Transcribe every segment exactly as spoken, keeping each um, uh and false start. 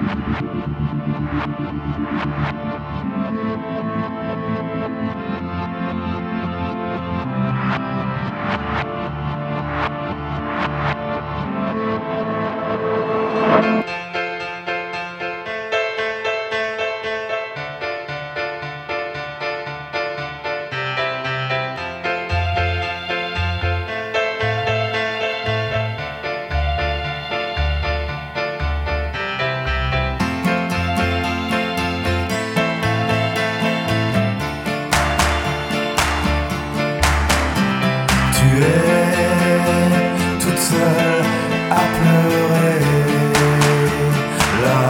Tu es toute seule à pleurer, là,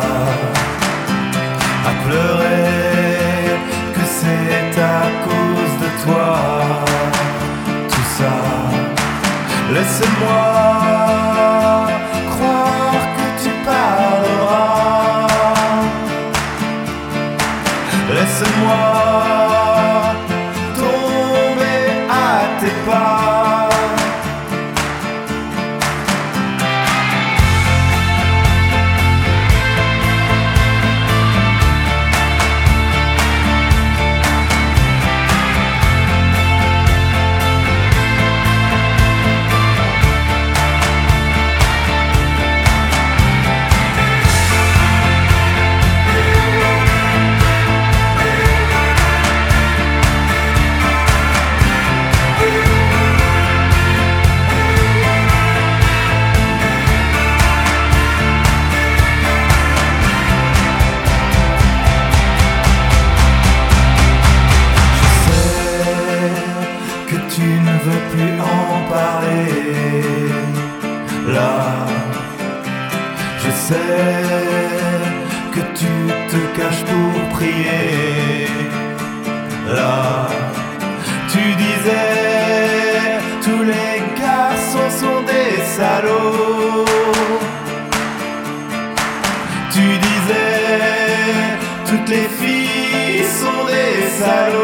à pleurer que c'est à cause de toi, tout ça. Laisse-moi croire que tu parleras, laisse-moi tomber à tes pas. Tu ne veux plus en parler, là, je sais que tu te caches pour prier, là, tu disais tous les garçons sont des salauds, tu disais toutes les filles sont des salauds.